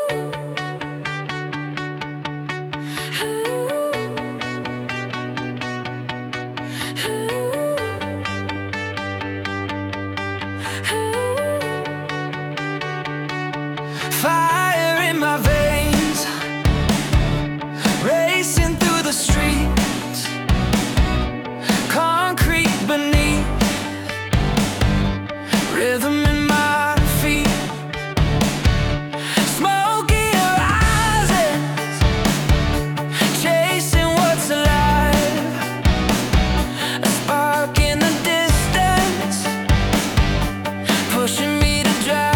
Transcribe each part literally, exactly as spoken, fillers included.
Fire in my veins, racing through the streets, concrete beneath, rhythm in my feet, smoky horizons, chasing what's alive, a spark in the distance, pushing me to drive.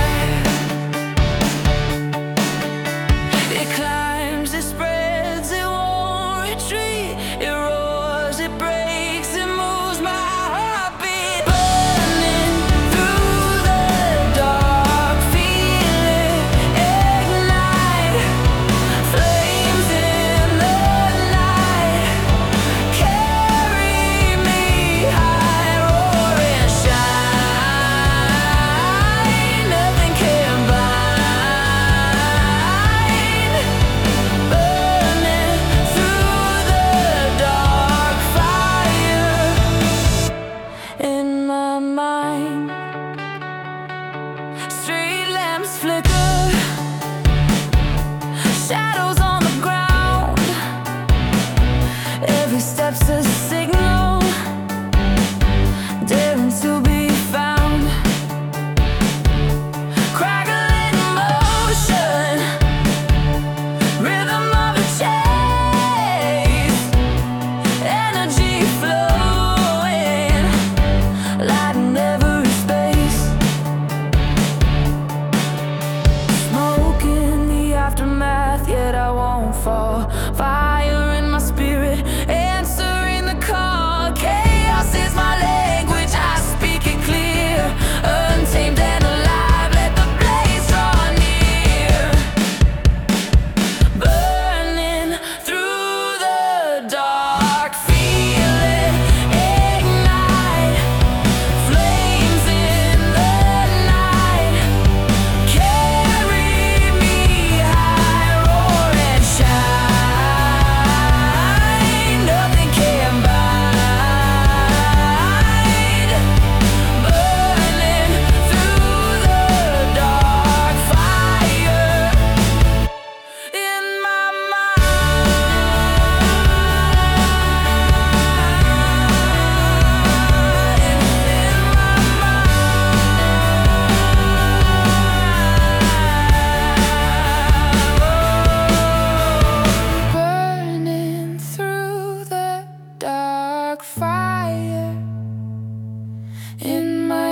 It climbs, it spreads, it won't retreat. It roars, it breaks, it moves my heartbeat. Burning through the dark, feel it ignite. Flames in the night, carry me high, roar and shine. Nothing can bind. Burning through the dark, fire in my mind. Street lamps flicker, shadows on the ground. Every step's a signal, daring to be found. Crackling motion, rhythm of a chase, energy flowing, lighting every space. Smoke in the aftermath, yet I won't fall. Fire in my spirit, answering the call. Chaos is my language, I speak it clear. Untamed and alive, let the blaze draw near. Burning through the dark, feel it ignite. Flames in the night, carry me high, roar and shine. Nothing can bind. Burning through the dark, fire in my mind. Burning through the dark, fire in my